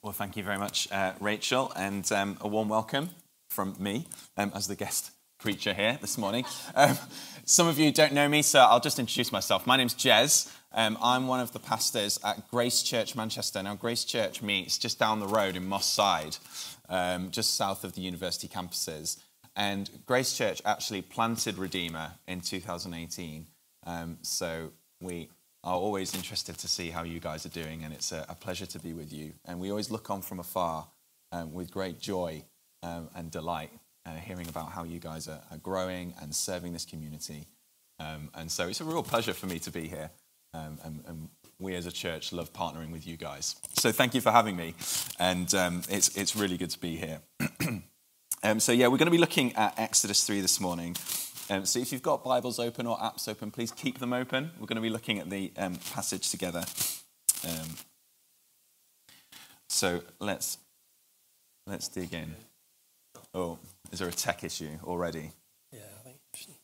Well, thank you very much, Rachel, and a warm welcome from me as the guest preacher here this morning. Some of you don't know me, so I'll just introduce myself. My name's Jez. I'm one of the pastors at Grace Church Manchester. Now, Grace Church meets just down the road in Moss Side, just south of the university campuses. And Grace Church actually planted Redeemer in 2018. So we are always interested to see how you guys are doing, and it's a pleasure to be with you. And we always look on from afar with great joy and delight, hearing about how you guys are growing and serving this community. And so it's a real pleasure for me to be here. And we as a church love partnering with you guys. So thank you for having me. And it's really good to be here. So we're going to be looking at Exodus 3 this morning. So if you've got Bibles open or apps open, please keep them open. We're going to be looking at the passage together. So let's dig in. Oh, is there a tech issue already? Yeah, I think you just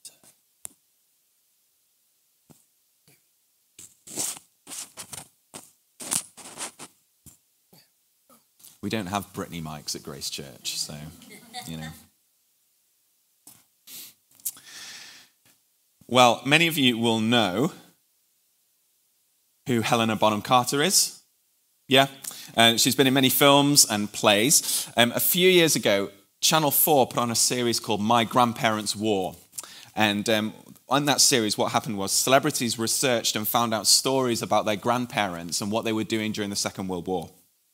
need to. We don't have Britney mics at Grace Church, so, you know. Well, many of you will know who Helena Bonham Carter is. Yeah? She's been in many films and plays. A few years ago, Channel 4 put on a series called My Grandparents' War. And on that series, what happened was celebrities researched and found out stories about their grandparents and what they were doing during the Second World War.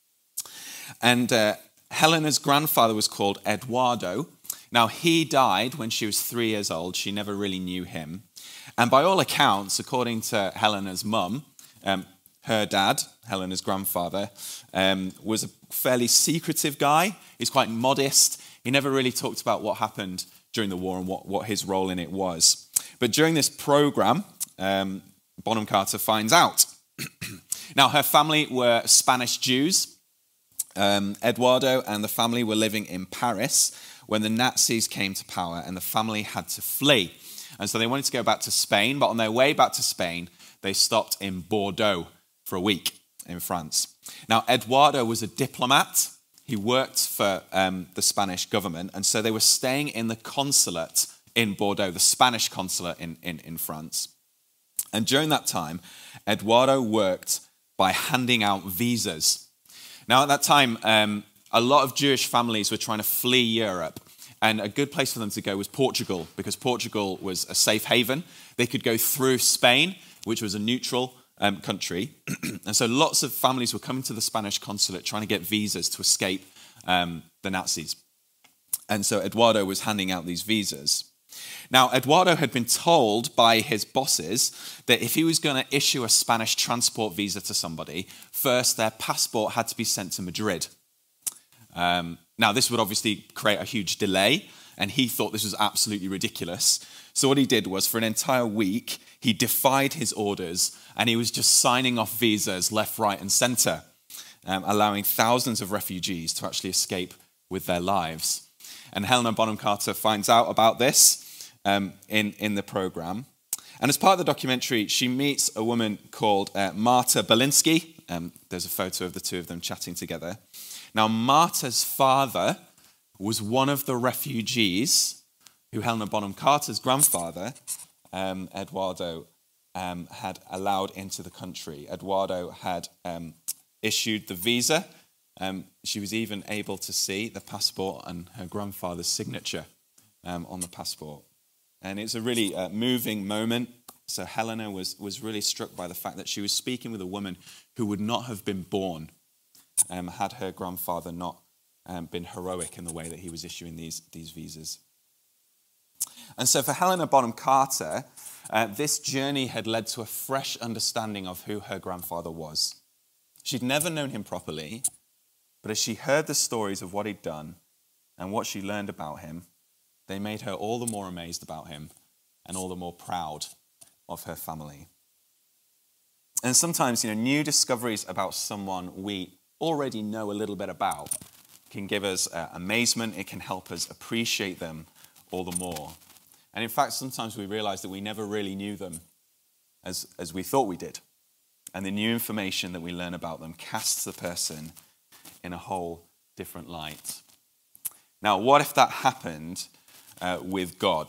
And Helena's grandfather was called Eduardo. Now, he died when she was 3 years old. She never really knew him. And by all accounts, according to Helena's mum, her dad, Helena's grandfather, was a fairly secretive guy. He's quite modest. He never really talked about what happened during the war and what his role in it was. But during this program, Bonham Carter finds out. Now, her family were Spanish Jews. Eduardo and the family were living in Paris when the Nazis came to power, and the family had to flee. And so they wanted to go back to Spain, but on their way back to Spain, they stopped in Bordeaux for a week in France. Now, Eduardo was a diplomat. He worked for the Spanish government, and so they were staying in the consulate in Bordeaux, the Spanish consulate in France. And during that time, Eduardo worked by handing out visas. Now, at that time, a lot of Jewish families were trying to flee Europe, and a good place for them to go was Portugal, because Portugal was a safe haven. They could go through Spain, which was a neutral country. And so lots of families were coming to the Spanish consulate trying to get visas to escape the Nazis. And so Eduardo was handing out these visas. Now, Eduardo had been told by his bosses that if he was going to issue a Spanish transport visa to somebody, first their passport had to be sent to Madrid. Now, this would obviously create a huge delay, and he thought this was absolutely ridiculous. So what he did was, for an entire week, he defied his orders, and he was just signing off visas left, right, and center, allowing thousands of refugees to actually escape with their lives. And Helena Bonham Carter finds out about this in the program. And as part of the documentary, she meets a woman called Marta Belinsky. There's a photo of the two of them chatting together. Now, Marta's father was one of the refugees who Helena Bonham Carter's grandfather, Eduardo, had allowed into the country. Eduardo had issued the visa. She was even able to see the passport and her grandfather's signature on the passport. And it's a really moving moment. So Helena was really struck by the fact that she was speaking with a woman who would not have been born had her grandfather not been heroic in the way that he was issuing these visas. And so for Helena Bonham Carter, this journey had led to a fresh understanding of who her grandfather was. She'd never known him properly, but as she heard the stories of what he'd done and what she learned about him, they made her all the more amazed about him and all the more proud of her family. And sometimes, new discoveries about someone we already know a little bit about can give us amazement. It can help us appreciate them all the more. And in fact, sometimes we realize that we never really knew them as we thought we did. And the new information that we learn about them casts the person in a whole different light. Now, what if that happened with God?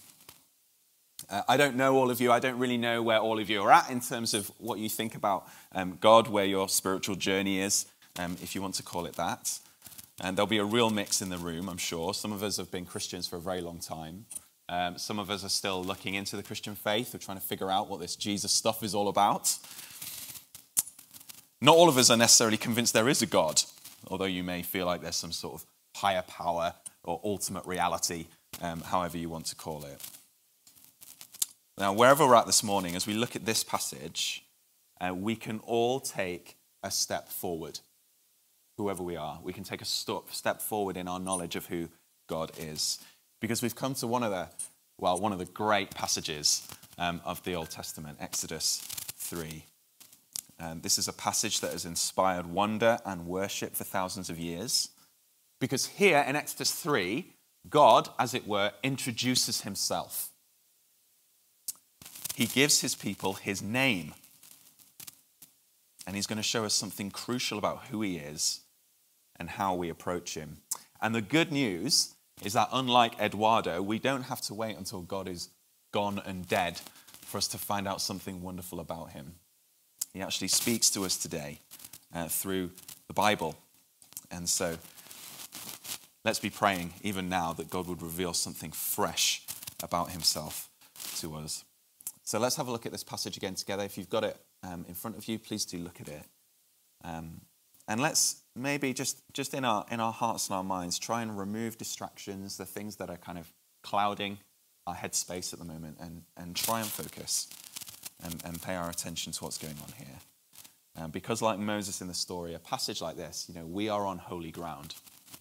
I don't know all of you. I don't really know where all of you are at in terms of what you think about God, where your spiritual journey is, if you want to call it that. And there'll be a real mix in the room, I'm sure. Some of us have been Christians for a very long time. Some of us are still looking into the Christian faith. We're trying to figure out what this Jesus stuff is all about. Not all of us are necessarily convinced there is a God, although you may feel like there's some sort of higher power or ultimate reality, however you want to call it. Now, wherever we're at this morning, as we look at this passage, we can all take a step forward. Whoever we are, we can take a step forward in our knowledge of who God is. Because we've come to one of the great passages of the Old Testament, Exodus 3. This is a passage that has inspired wonder and worship for thousands of years. Because here in Exodus 3, God, as it were, introduces himself. He gives his people his name. And he's going to show us something crucial about who he is and how we approach him. And the good news is that unlike Eduardo, we don't have to wait until God is gone and dead for us to find out something wonderful about him. He actually speaks to us today through the Bible. And so let's be praying even now that God would reveal something fresh about himself to us. So let's have a look at this passage again together. If you've got it in front of you, please do look at it. And let's maybe just in our hearts and our minds try and remove distractions, the things that are kind of clouding our headspace at the moment, and try and focus and pay our attention to what's going on here. Because like Moses in the story, a passage like this, we are on holy ground.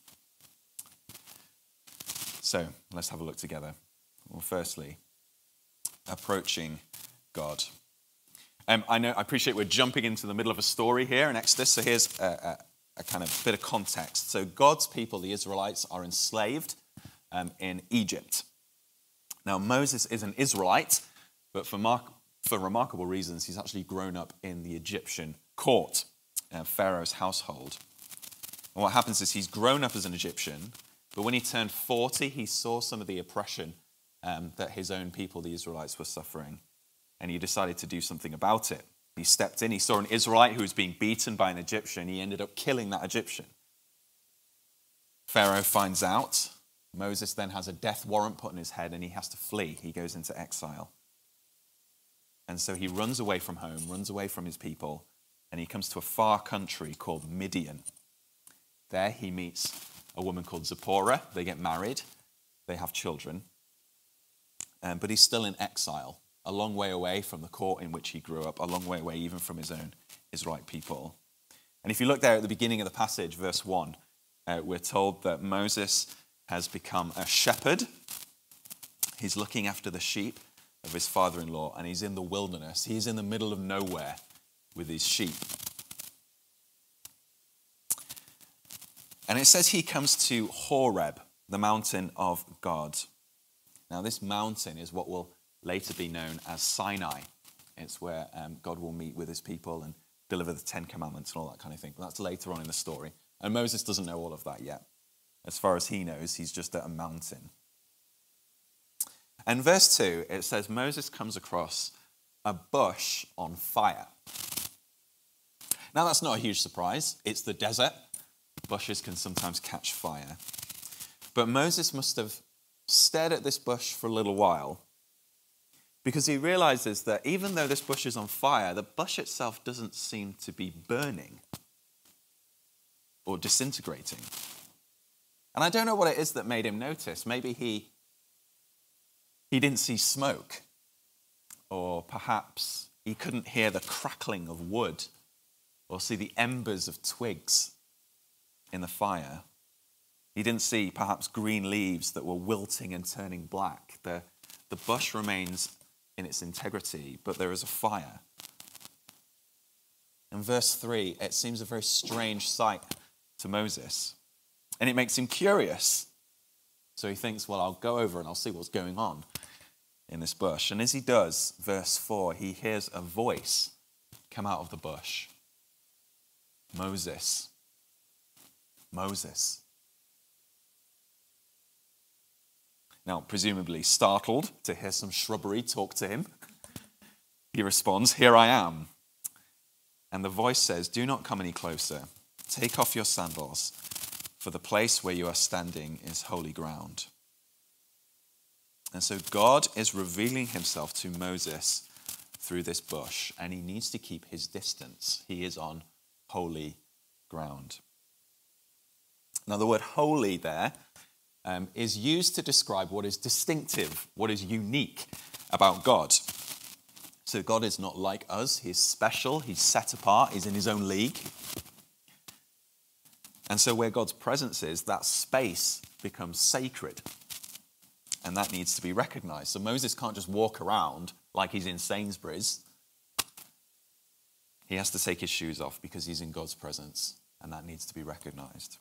So let's have a look together. Well, firstly, approaching God. I appreciate we're jumping into the middle of a story here in Exodus, so here's a kind of bit of context. So God's people, the Israelites, are enslaved in Egypt. Now, Moses is an Israelite, but for remarkable reasons, he's actually grown up in the Egyptian court, Pharaoh's household. And what happens is he's grown up as an Egyptian, but when he turned 40, he saw some of the oppression that his own people, the Israelites, were suffering. And he decided to do something about it. He stepped in, he saw an Israelite who was being beaten by an Egyptian. He ended up killing that Egyptian. Pharaoh finds out. Moses then has a death warrant put on his head and he has to flee. He goes into exile. And so he runs away from home, runs away from his people, and he comes to a far country called Midian. There he meets a woman called Zipporah. They get married. They have children. But he's still in exile, a long way away from the court in which he grew up, a long way away even from his own Israelite people. And if you look there at the beginning of the passage, verse 1, we're told that Moses has become a shepherd. He's looking after the sheep of his father-in-law, and he's in the wilderness. He's in the middle of nowhere with his sheep. And it says he comes to Horeb, the mountain of God. Now, this mountain is what will later be known as Sinai. It's where God will meet with his people and deliver the Ten Commandments and all that kind of thing. But that's later on in the story. And Moses doesn't know all of that yet. As far as he knows, he's just at a mountain. And verse 2, it says Moses comes across a bush on fire. Now, that's not a huge surprise. It's the desert. Bushes can sometimes catch fire. But Moses must have stared at this bush for a little while because he realizes that even though this bush is on fire, the bush itself doesn't seem to be burning or disintegrating. And I don't know what it is that made him notice. Maybe he didn't see smoke, or perhaps he couldn't hear the crackling of wood or see the embers of twigs in the fire. He didn't see perhaps green leaves that were wilting and turning black. The bush remains in its integrity, but there is a fire. In verse 3, it seems a very strange sight to Moses, and it makes him curious. So he thinks, well, I'll go over and I'll see what's going on in this bush. And as he does, verse 4, he hears a voice come out of the bush. Moses, Moses. Now, presumably startled to hear some shrubbery talk to him, he responds, "Here I am." And the voice says, "Do not come any closer. Take off your sandals, for the place where you are standing is holy ground." And so God is revealing himself to Moses through this bush, and he needs to keep his distance. He is on holy ground. Now, the word holy there is used to describe what is distinctive, what is unique about God. So God is not like us. He's special. He's set apart. He's in his own league. And so where God's presence is, that space becomes sacred. And that needs to be recognized. So Moses can't just walk around like he's in Sainsbury's. He has to take his shoes off because he's in God's presence. And that needs to be recognized.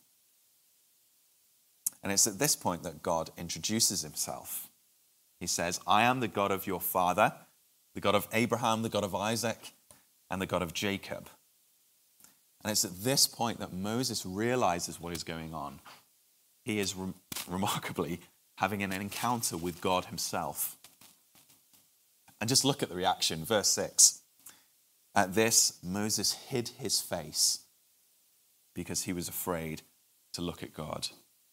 And it's at this point that God introduces himself. He says, "I am the God of your father, the God of Abraham, the God of Isaac, and the God of Jacob." And it's at this point that Moses realizes what is going on. He is remarkably having an encounter with God himself. And just look at the reaction, verse 6. At this, Moses hid his face because he was afraid to look at God.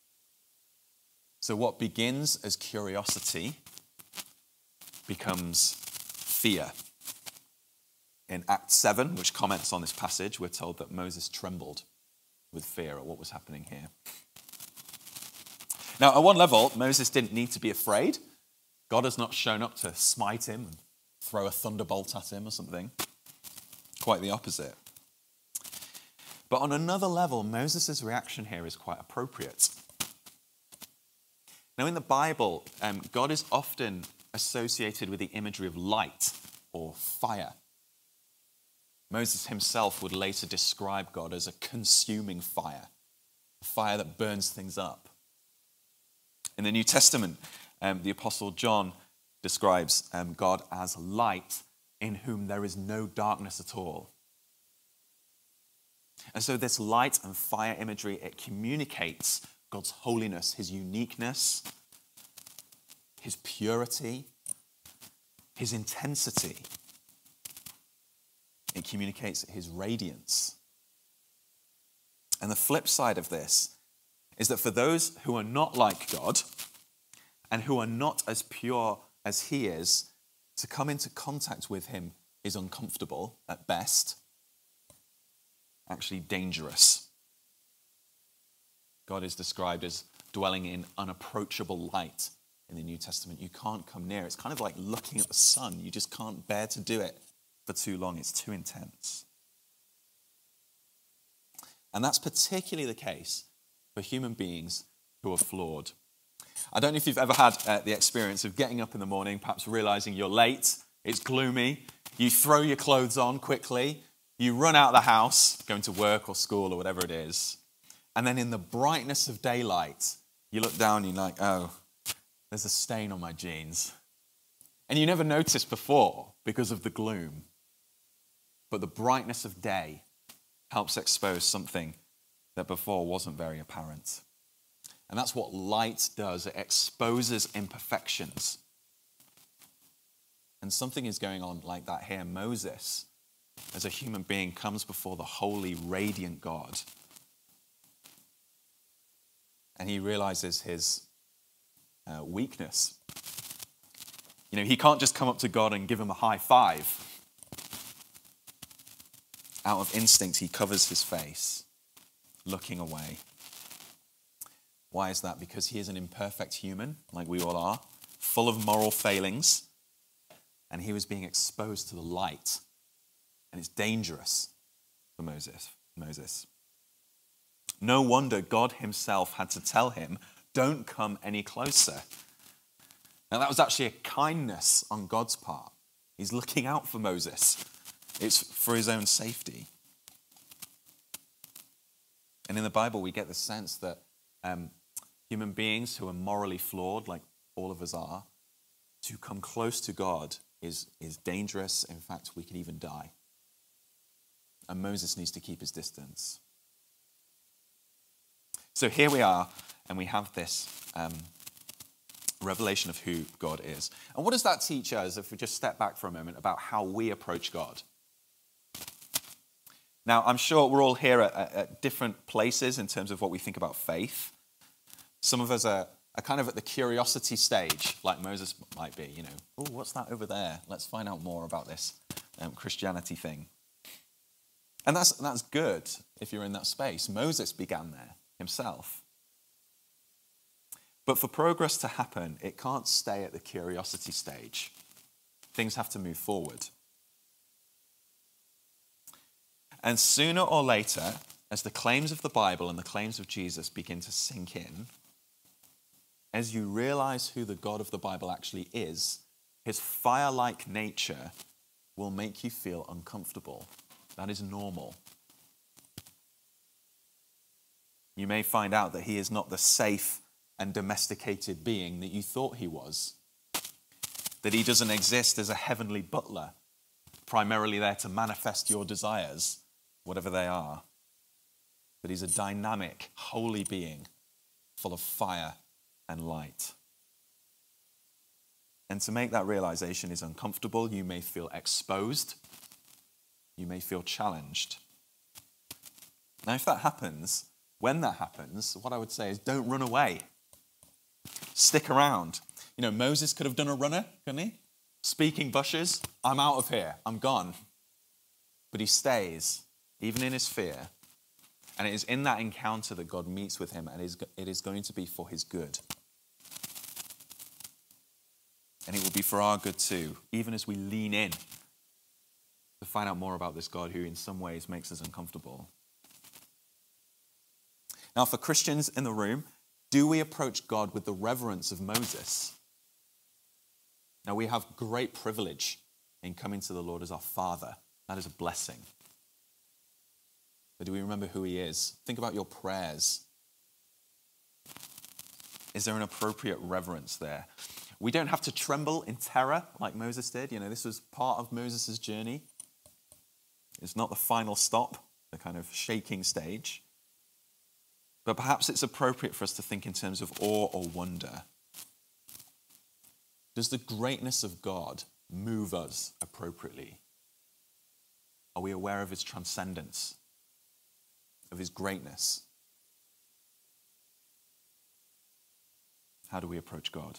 So what begins as curiosity becomes fear. In Acts 7, which comments on this passage, we're told that Moses trembled with fear at what was happening here. Now, at one level, Moses didn't need to be afraid. God has not shown up to smite him and throw a thunderbolt at him or something. Quite the opposite. But on another level, Moses' reaction here is quite appropriate. Now, in the Bible, God is often associated with the imagery of light or fire. Moses himself would later describe God as a consuming fire, a fire that burns things up. In the New Testament, the Apostle John describes God as light in whom there is no darkness at all. And so this light and fire imagery, it communicates God's holiness, his uniqueness, his purity, his intensity. It communicates his radiance. And the flip side of this is that for those who are not like God and who are not as pure as he is, to come into contact with him is uncomfortable at best, actually dangerous. God is described as dwelling in unapproachable light in the New Testament. You can't come near. It's kind of like looking at the sun. You just can't bear to do it for too long. It's too intense. And that's particularly the case for human beings who are flawed. I don't know if you've ever had the experience of getting up in the morning, perhaps realizing you're late, it's gloomy, you throw your clothes on quickly, you run out of the house, going to work or school or whatever it is, and then in the brightness of daylight, you look down and you're like, oh, there's a stain on my jeans. And you never noticed before because of the gloom. But the brightness of day helps expose something that before wasn't very apparent. And that's what light does. It exposes imperfections. And something is going on like that here. Moses, as a human being, comes before the holy, radiant God. And he realizes his weakness. You know, he can't just come up to God and give him a high five. Out of instinct, he covers his face, looking away. Why is that? Because he is an imperfect human, like we all are, full of moral failings, and he was being exposed to the light. And it's dangerous for Moses. No wonder God himself had to tell him, don't come any closer. Now that was actually a kindness on God's part. He's looking out for Moses. It's for his own safety. And in the Bible, we get the sense that human beings who are morally flawed, like all of us are, to come close to God is dangerous. In fact, we could even die. And Moses needs to keep his distance. So here we are, and we have this revelation of who God is. And what does that teach us, if we just step back for a moment, about how we approach God? Now, I'm sure we're all here at different places in terms of what we think about faith. Some of us are kind of at the curiosity stage, like Moses might be, oh, what's that over there? Let's find out more about this Christianity thing. And that's good if you're in that space. Moses began there himself. But for progress to happen, it can't stay at the curiosity stage. Things have to move forward. And sooner or later, as the claims of the Bible and the claims of Jesus begin to sink in, as you realize who the God of the Bible actually is, his fire-like nature will make you feel uncomfortable. That is normal. You may find out that he is not the safe and domesticated being that you thought he was. That he doesn't exist as a heavenly butler, primarily there to manifest your desires, whatever they are. But he's a dynamic, holy being, full of fire and light. And to make that realization is uncomfortable. You may feel exposed. You may feel challenged. Now, if that happens, when that happens, what I would say is don't run away. Stick around. Moses could have done a runner, couldn't he? Speaking bushes, I'm out of here, I'm gone. But he stays, even in his fear. And it is in that encounter that God meets with him, and it is going to be for his good. And it will be for our good too, even as we lean in to find out more about this God who in some ways makes us uncomfortable. Now, for Christians in the room, do we approach God with the reverence of Moses? Now, we have great privilege in coming to the Lord as our Father. That is a blessing. But do we remember who he is? Think about your prayers. Is there an appropriate reverence there? We don't have to tremble in terror like Moses did. This was part of Moses' journey. It's not the final stop, the kind of shaking stage. But perhaps it's appropriate for us to think in terms of awe or wonder. Does the greatness of God move us appropriately? Are we aware of his transcendence, of his greatness? How do we approach God?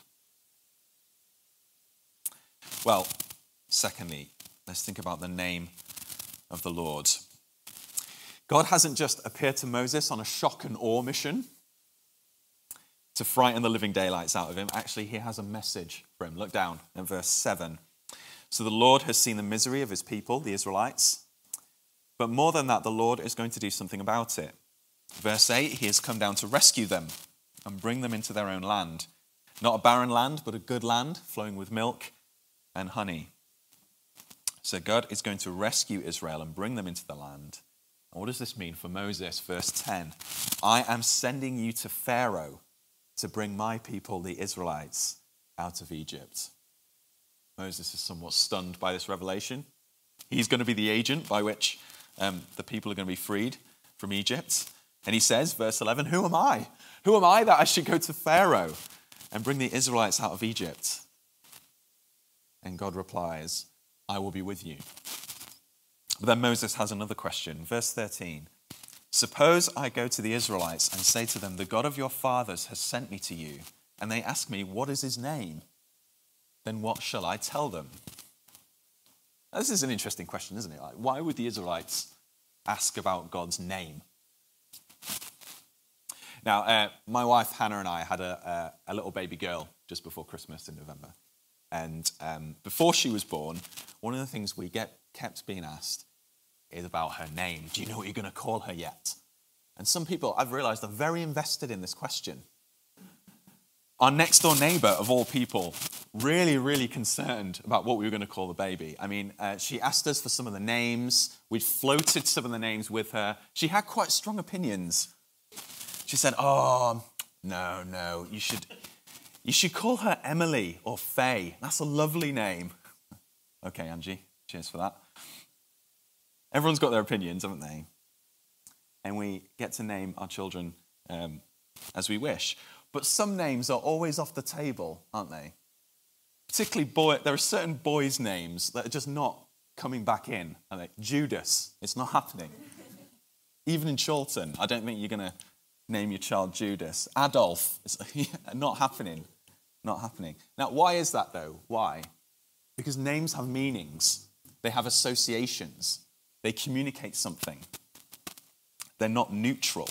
Well, secondly, let's think about the name of the Lord. God hasn't just appeared to Moses on a shock and awe mission to frighten the living daylights out of him. Actually, he has a message for him. Look down in verse 7. So the Lord has seen the misery of his people, the Israelites. But more than that, the Lord is going to do something about it. Verse 8, he has come down to rescue them and bring them into their own land. Not a barren land, but a good land flowing with milk and honey. So God is going to rescue Israel and bring them into the land. And what does this mean for Moses? Verse 10, I am sending you to Pharaoh to bring my people, the Israelites, out of Egypt. Moses is somewhat stunned by this revelation. He's going to be the agent by which the people are going to be freed from Egypt. And he says, verse 11, who am I? Who am I that I should go to Pharaoh and bring the Israelites out of Egypt? And God replies, I will be with you. But then Moses has another question. Verse 13, suppose I go to the Israelites and say to them, the God of your fathers has sent me to you, and they ask me, what is his name? Then what shall I tell them? Now, this is an interesting question, isn't it? Like, why would the Israelites ask about God's name? Now, my wife Hannah and I had a little baby girl just before Christmas in November. And before she was born, one of the things we kept being asked is about her name. Do you know what you're going to call her yet? And some people, I've realized, are very invested in this question. Our next door neighbor, of all people, really, really concerned about what we were going to call the baby. I mean, she asked us for some of the names. We floated some of the names with her. She had quite strong opinions. She said, oh, no, you should call her Emily or Faye. That's a lovely name. Okay, Angie, cheers for that. Everyone's got their opinions, haven't they? And we get to name our children as we wish. But some names are always off the table, aren't they? Particularly there are certain boys' names that are just not coming back in. Are they? Judas, it's not happening. Even in Chorlton, I don't think you're going to name your child Judas. Adolf, it's not happening. Not happening. Now, why is that though? Why? Because names have meanings. They have associations. They communicate something. They're not neutral.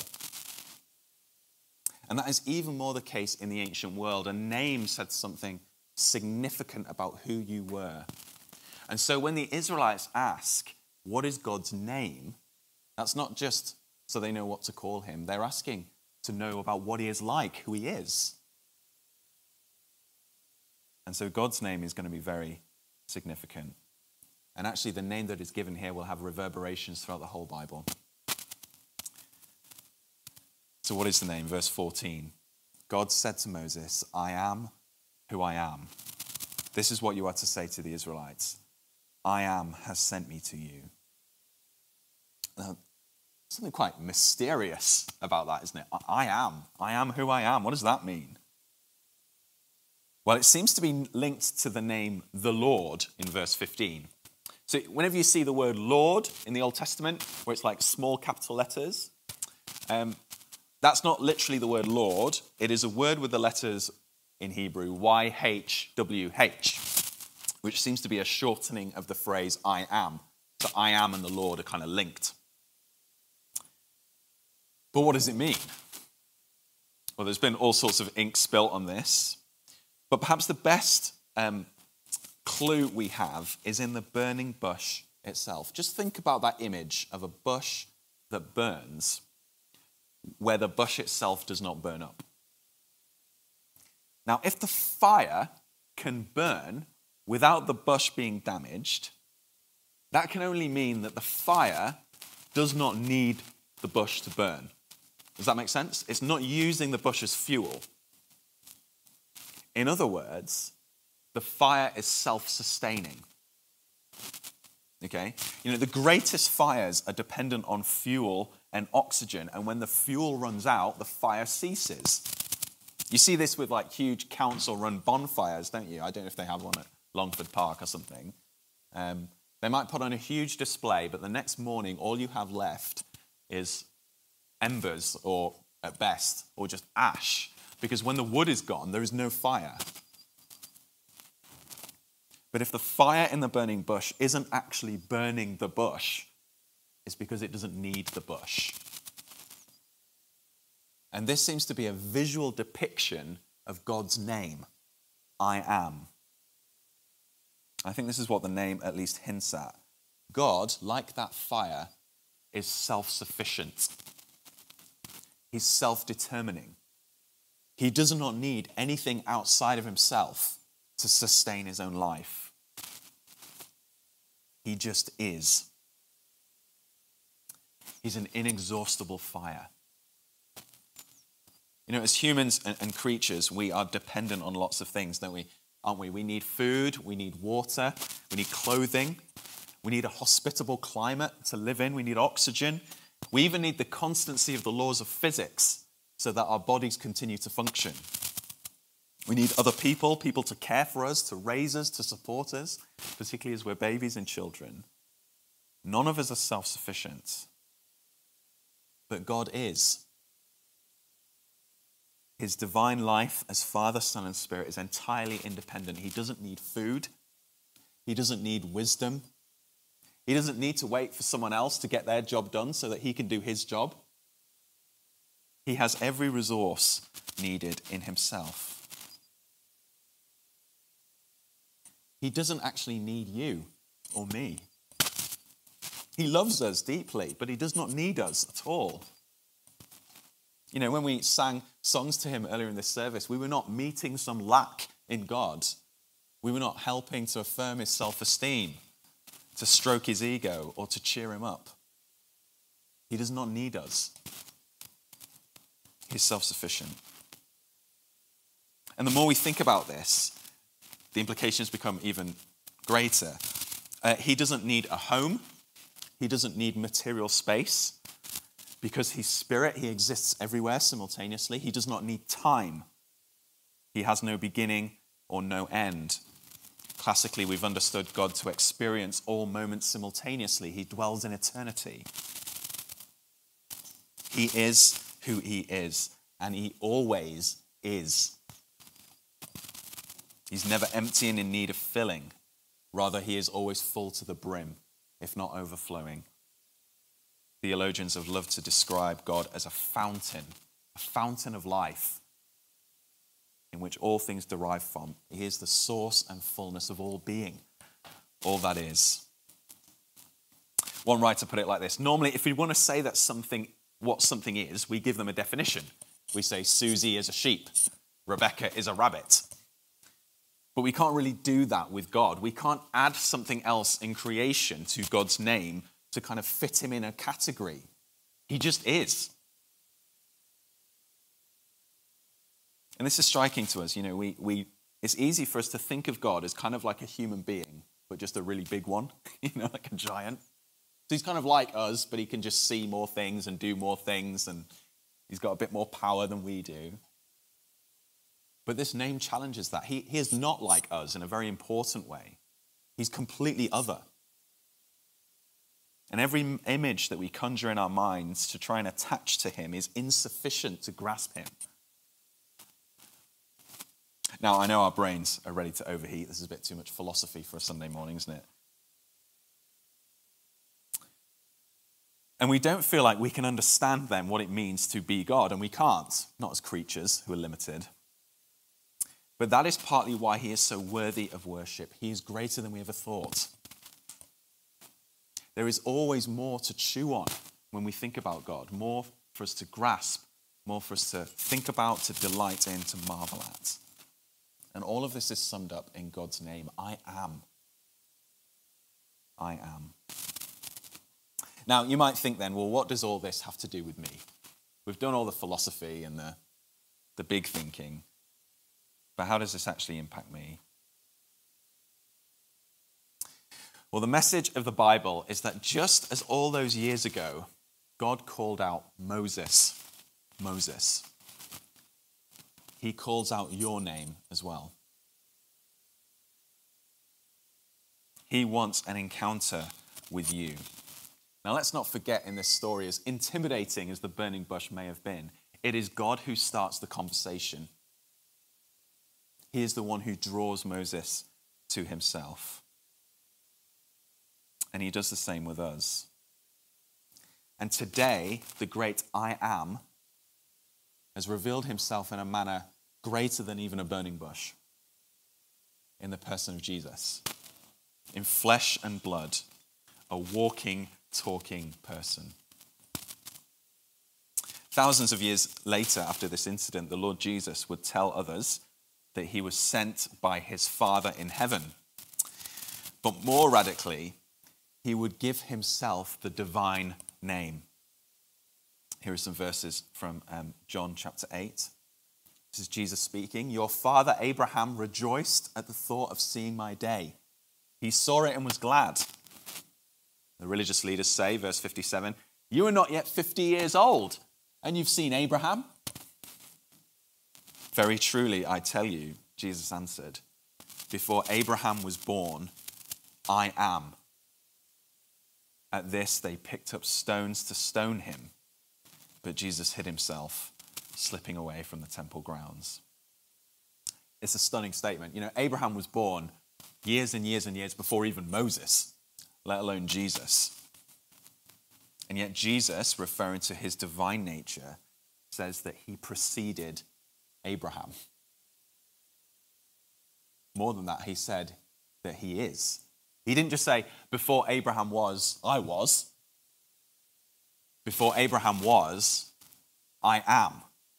And that is even more the case in the ancient world. A name said something significant about who you were. And so when the Israelites ask, what is God's name? That's not just so they know what to call him. They're asking to know about what he is like, who he is. And so God's name is going to be very significant. And actually, the name that is given here will have reverberations throughout the whole Bible. So what is the name? Verse 14. God said to Moses, I am who I am. This is what you are to say to the Israelites. I am has sent me to you. Now, something quite mysterious about that, isn't it? I am who I am. What does that mean? Well, it seems to be linked to the name the Lord in verse 15. So whenever you see the word Lord in the Old Testament, where it's like small capital letters, that's not literally the word Lord. It is a word with the letters in Hebrew, YHWH, which seems to be a shortening of the phrase I am. So I am and the Lord are kind of linked. But what does it mean? Well, there's been all sorts of ink spilt on this. But perhaps the best clue we have is in the burning bush itself. Just think about that image of a bush that burns, where the bush itself does not burn up. Now, if the fire can burn without the bush being damaged, that can only mean that the fire does not need the bush to burn. Does that make sense? It's not using the bush as fuel. In other words, the fire is self-sustaining. Okay? You know, the greatest fires are dependent on fuel and oxygen, and when the fuel runs out, the fire ceases. You see this with like huge council-run bonfires, don't you? I don't know if they have one at Longford Park or something. They might put on a huge display, but the next morning, all you have left is embers, or at best, or just ash. Because when the wood is gone, there is no fire. But if the fire in the burning bush isn't actually burning the bush, it's because it doesn't need the bush. And this seems to be a visual depiction of God's name, I am. I think this is what the name at least hints at. God, like that fire, is self-sufficient. He's self-determining. He does not need anything outside of himself to sustain his own life. He just is. He's an inexhaustible fire. You know, as humans and creatures, we are dependent on lots of things, don't we? Aren't we? We need food, we need water, we need clothing, we need a hospitable climate to live in, we need oxygen. We even need the constancy of the laws of physics so that our bodies continue to function. We need other people to care for us, to raise us, to support us, particularly as we're babies and children. None of us are self-sufficient, but God is. His divine life as Father, Son, and Spirit is entirely independent. He doesn't need food. He doesn't need wisdom. He doesn't need to wait for someone else to get their job done so that he can do his job. He has every resource needed in himself. He doesn't actually need you or me. He loves us deeply, but he does not need us at all. You know, when we sang songs to him earlier in this service, we were not meeting some lack in God. We were not helping to affirm his self-esteem, to stroke his ego, or to cheer him up. He does not need us. He's self-sufficient. And the more we think about this, the implications become even greater. He doesn't need a home. He doesn't need material space. Because he's spirit, he exists everywhere simultaneously. He does not need time. He has no beginning or no end. Classically, we've understood God to experience all moments simultaneously. He dwells in eternity. He is who he is, and he always is. He's never empty and in need of filling. Rather, he is always full to the brim, if not overflowing. Theologians have loved to describe God as a fountain of life, in which all things derive from. He is the source and fullness of all being, all that is. One writer put it like this: normally, if we want to say that what something is, we give them a definition. We say Susie is a sheep, Rebecca is a rabbit. But we can't really do that with God. We can't add something else in creation to God's name to kind of fit him in a category. He just is. And this is striking to us. You know, it's easy for us to think of God as kind of like a human being, but just a really big one, like a giant. So he's kind of like us, but he can just see more things and do more things, and he's got a bit more power than we do. But this name challenges that. He is not like us in a very important way. He's completely other. And every image that we conjure in our minds to try and attach to him is insufficient to grasp him. Now, I know our brains are ready to overheat. This is a bit too much philosophy for a Sunday morning, isn't it? And we don't feel like we can understand then what it means to be God, and we can't, not as creatures who are limited. But that is partly why he is so worthy of worship. He is greater than we ever thought. There is always more to chew on when we think about God, more for us to grasp, more for us to think about, to delight in, to marvel at. And all of this is summed up in God's name. I am. I am. Now, you might think then, well, what does all this have to do with me? We've done all the philosophy and the big thinking, but how does this actually impact me? Well, the message of the Bible is that just as all those years ago, God called out Moses, he calls out your name as well. He wants an encounter with you. Now, let's not forget in this story, as intimidating as the burning bush may have been, it is God who starts the conversation. He is the one who draws Moses to himself. And he does the same with us. And today, the great I am has revealed himself in a manner greater than even a burning bush, in the person of Jesus, in flesh and blood, a walking, talking person. Thousands of years later, after this incident, the Lord Jesus would tell others that he was sent by his Father in heaven. But more radically, he would give himself the divine name. Here are some verses from John chapter 8. This is Jesus speaking. Your father Abraham rejoiced at the thought of seeing my day. He saw it and was glad. The religious leaders say, verse 57, you are not yet 50 years old, and you've seen Abraham? Very truly, I tell you, Jesus answered, before Abraham was born, I am. At this, they picked up stones to stone him, but Jesus hid himself, slipping away from the temple grounds. It's a stunning statement. You know, Abraham was born years and years and years before even Moses, let alone Jesus. And yet Jesus, referring to his divine nature, says that he preceded Abraham. More than that, he said that he is. He didn't just say, before Abraham was, I was. Before Abraham was, I am.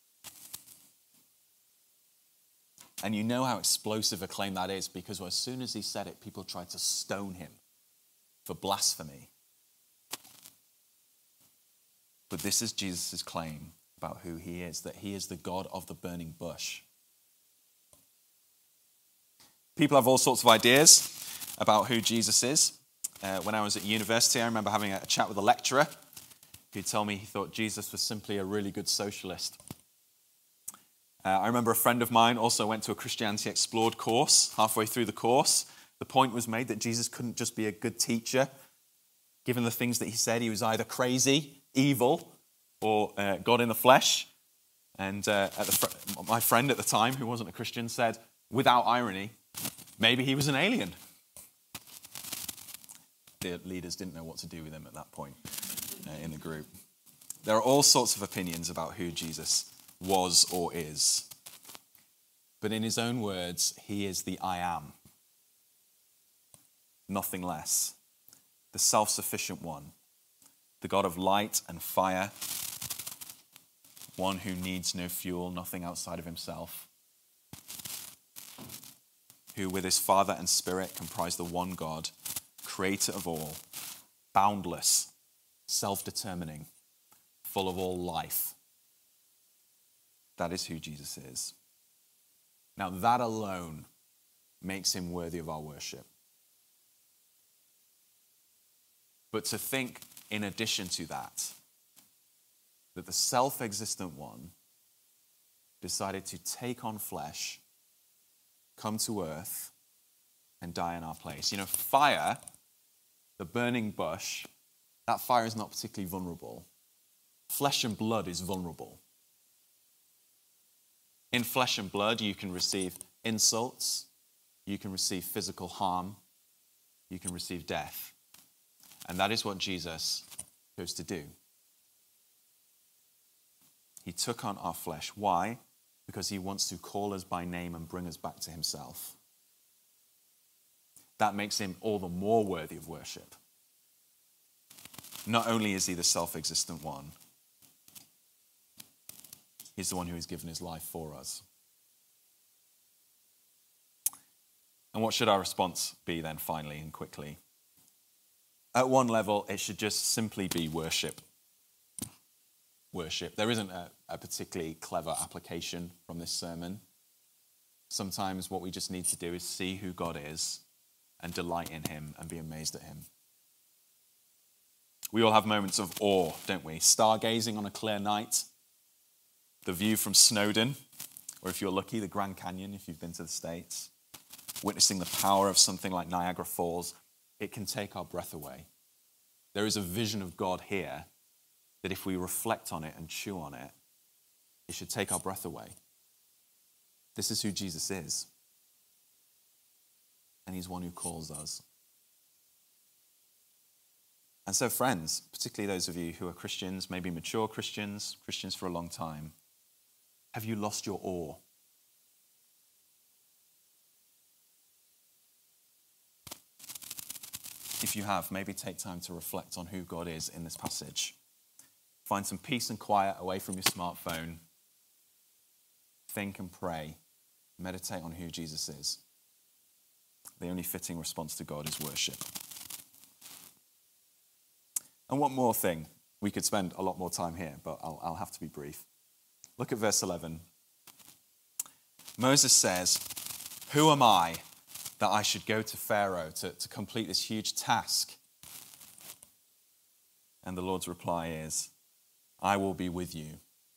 And you know how explosive a claim that is, because as soon as he said it, people tried to stone him for blasphemy. But this is Jesus' claim about who he is, that he is the God of the burning bush. People have all sorts of ideas about who Jesus is. When I was at university, I remember having a chat with a lecturer who told me he thought Jesus was simply a really good socialist. I remember a friend of mine also went to a Christianity Explored course. Halfway through the course, the point was made that Jesus couldn't just be a good teacher. Given the things that he said, he was either crazy, evil, or God in the flesh. And my friend at the time, who wasn't a Christian, said, without irony, maybe he was an alien. The leaders didn't know what to do with him at that point in the group. There are all sorts of opinions about who Jesus was or is. But in his own words, he is the I am. Nothing less. The self-sufficient one. The God of light and fire. One who needs no fuel, nothing outside of himself. Who with his Father and Spirit comprise the one God, creator of all, boundless, self-determining, full of all life. That is who Jesus is. Now that alone makes him worthy of our worship. But to think, in addition to that the self-existent one decided to take on flesh, come to earth, and die in our place. You know, fire, the burning bush, that fire is not particularly vulnerable. Flesh and blood is vulnerable. In flesh and blood, you can receive insults, you can receive physical harm, you can receive death. And that is what Jesus chose to do. He took on our flesh. Why? Because he wants to call us by name and bring us back to himself. That makes him all the more worthy of worship. Not only is he the self-existent one, he's the one who has given his life for us. And what should our response be then, finally and quickly? At one level, it should just simply be worship. Worship. There isn't a particularly clever application from this sermon. Sometimes what we just need to do is see who God is and delight in him and be amazed at him. We all have moments of awe, don't we? Stargazing on a clear night, the view from Snowdon, or if you're lucky, the Grand Canyon, if you've been to the States, witnessing the power of something like Niagara Falls, it can take our breath away. There is a vision of God here that if we reflect on it and chew on it, it should take our breath away. This is who Jesus is. And he's one who calls us. And so, friends, particularly those of you who are Christians, maybe mature Christians, Christians for a long time, have you lost your awe? If you have, maybe take time to reflect on who God is in this passage. Find some peace and quiet away from your smartphone. Think and pray. Meditate on who Jesus is. The only fitting response to God is worship. And one more thing. We could spend a lot more time here, but I'll have to be brief. Look at verse 11. Moses says, "Who am I that I should go to Pharaoh to complete this huge task?" And the Lord's reply is, "I will be with you."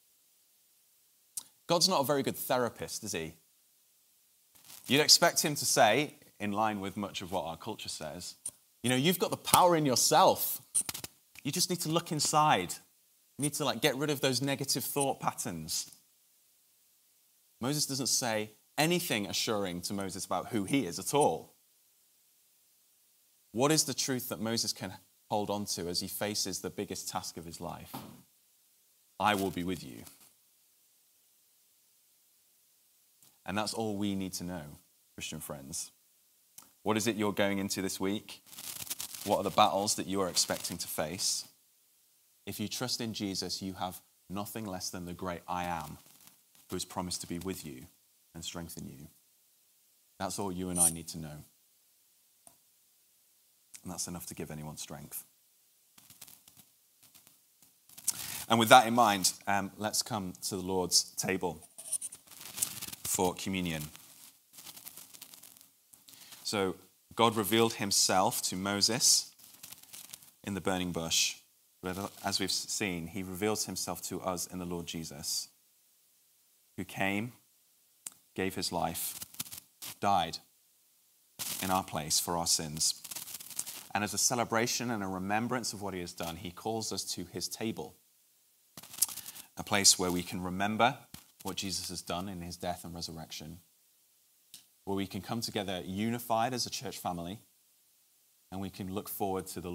God's not a very good therapist, is he? You'd expect him to say, in line with much of what our culture says, you know, you've got the power in yourself. You just need to look inside. You need to get rid of those negative thought patterns. Moses doesn't say anything assuring to Moses about who he is at all. What is the truth that Moses can hold on to as he faces the biggest task of his life? I will be with you. And that's all we need to know, Christian friends. What is it you're going into this week? What are the battles that you are expecting to face? If you trust in Jesus, you have nothing less than the great I am, who has promised to be with you and strengthen you. That's all you and I need to know. And that's enough to give anyone strength. And with that in mind, let's come to the Lord's table for communion. So God revealed himself to Moses in the burning bush But as we've seen, he reveals himself to us in the Lord Jesus, who came, gave his life, died in our place for our sins. And as a celebration and a remembrance of what he has done, he calls us to his table, a place where we can remember what Jesus has done in his death and resurrection, where we can come together unified as a church family, and we can look forward to the